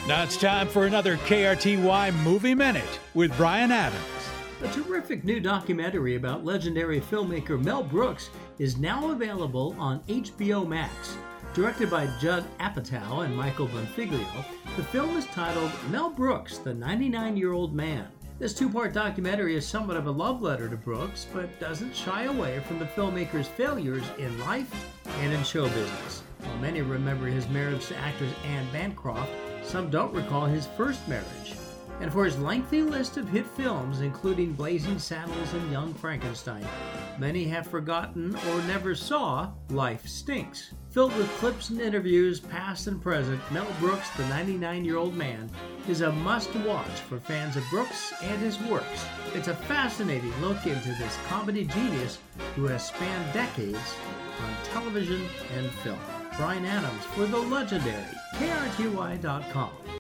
Now it's time for another KRTY Movie Minute with Brian Adams. A terrific new documentary about legendary filmmaker Mel Brooks is now available on HBO Max. Directed by Judd Apatow and Michael Bonfiglio, the film is titled Mel Brooks, the 99-Year-Old Man. This two-part documentary is somewhat of a love letter to Brooks, but doesn't shy away from the filmmaker's failures in life and in show business. While many remember his marriage to actress Anne Bancroft, some don't recall his first marriage. And for his lengthy list of hit films, including Blazing Saddles and Young Frankenstein, many have forgotten or never saw Life Stinks. Filled with clips and interviews, past and present, Mel Brooks, the 99-Year-Old Man, is a must-watch for fans of Brooks and his works. It's a fascinating look into this comedy genius who has spanned decades on television and film. Brian Adams for the legendary KRTY.com.